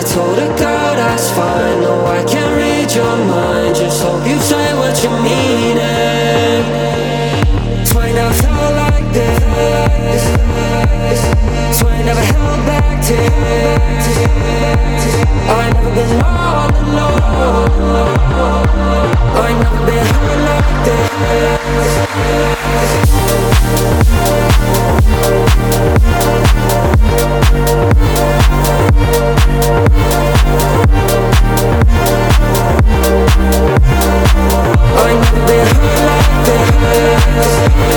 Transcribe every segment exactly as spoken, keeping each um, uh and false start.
I told her, girl, that's fine. No, I can't read your mind. Just hope you say what you mean. Swear I never felt like this. Swear I never held back tears. I ain't never been all alone. I ain't never been hurt like this. I ain't never been hurt like this.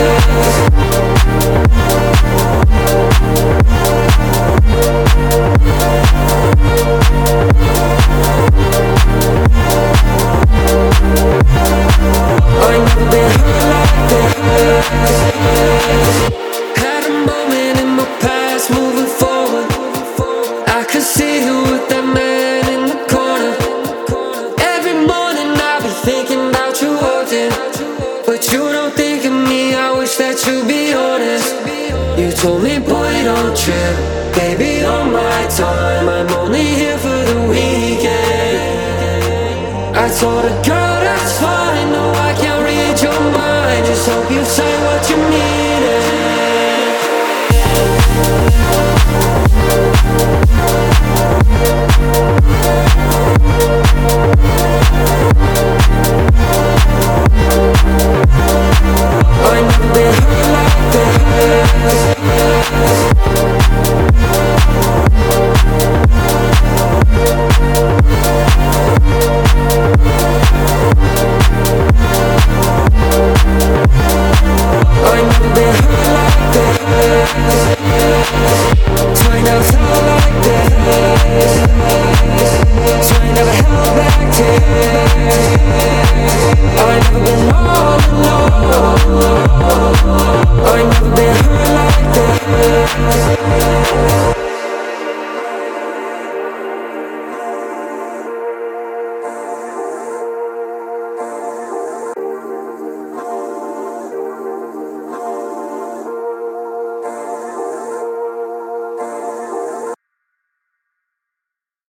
I ain't never been hurt like this. Had a moment in my past, moving forward. I could see you with that man in the corner. Every morning I be thinking about you holding, but you don't think of me. I wish that you'd be honest. You told me, boy, don't trip, baby, on my time. I'm only here for the weekend. I told her, girl, that's fine. No, I can't read your mind. Just hope you say what you mean.